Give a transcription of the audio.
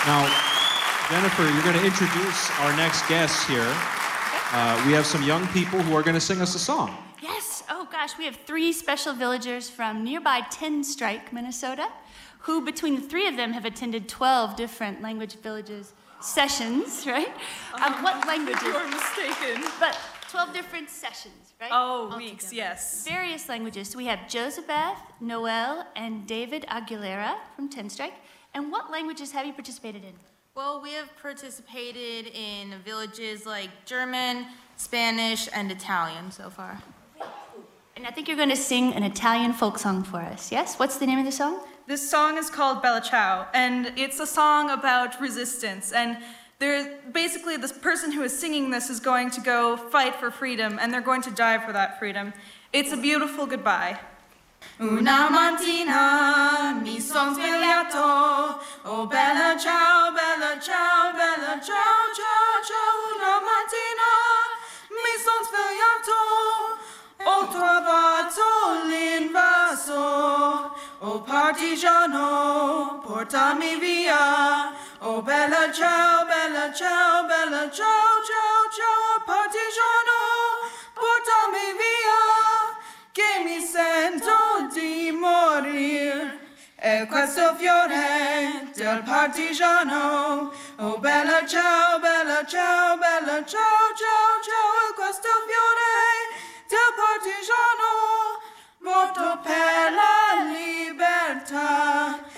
Now, Jennifer, you're going to introduce our next guests here. We have some young people who are going to sing us a song. Yes. Oh, gosh. We have 3 special villagers from nearby Ten Strike, Minnesota, who, between the 3 of them, have attended 12 different language villages sessions, right? What languages? You're mistaken. But 12 different sessions, right? Oh, weeks, yes. Various languages. So we have Josabeth, Noel, and David Aguilera from Ten Strike. And what languages have you participated in? Well, we have participated in villages like German, Spanish, and Italian so far. And I think you're going to sing an Italian folk song for us, yes? What's the name of the song? This song is called Bella Ciao, and it's a song about resistance. And basically, this person who is singing this is going to go fight for freedom, and they're going to die for that freedom. It's a beautiful goodbye. Una mattina mi son svegliato, oh bella ciao, bella ciao, bella ciao, ciao, ciao. Una mattina mi son svegliato, ho trovato l'invasor, oh partigiano, portami via, oh bella ciao, bella ciao, bella ciao, ciao, ciao, partigiano, portami via. Che mi sento di morire, e questo fiore del partigiano, oh bella ciao, bella ciao, bella ciao, ciao, ciao, e questo fiore del partigiano, morto per la libertà.